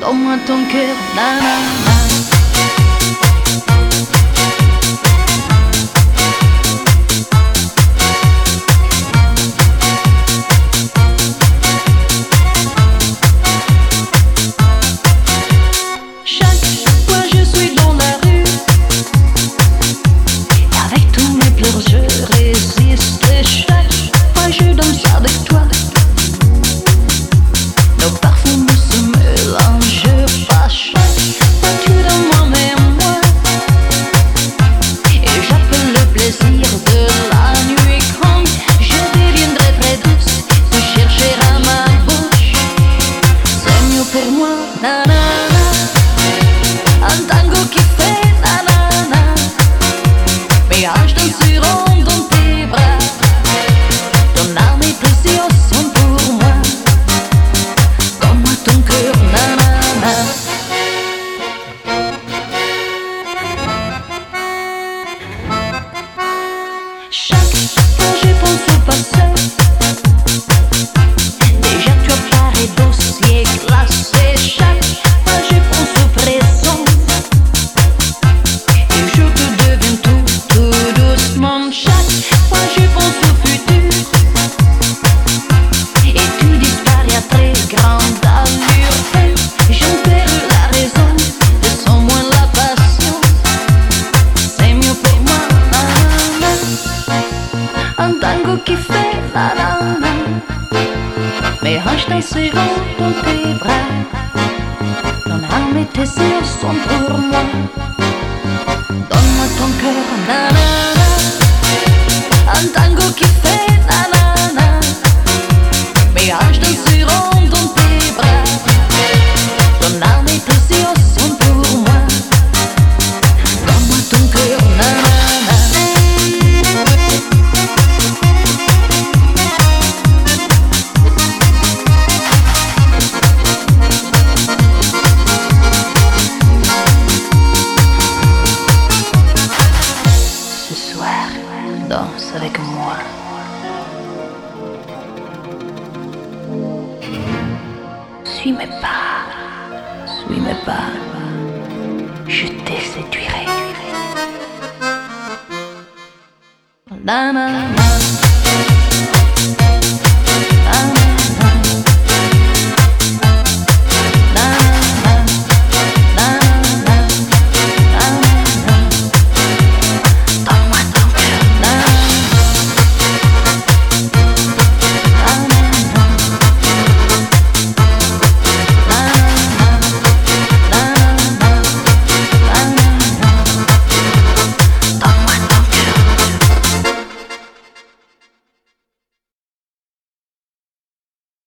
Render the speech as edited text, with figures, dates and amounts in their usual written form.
Donne-moi ton cœur, nanana. Mes hanches danseront dans tes bras. Ton âme et tes yeux sont pour moi. Donne-moi ton cœur, nanana. Un tango qui fait nanana. Mes hanches danseront dans tes bras. Ton âme et tes yeux sont pour moi. Donne-moi ton cœur, nanana. Danse avec moi. Suis mes pas, je te séduirai. Na, na, na.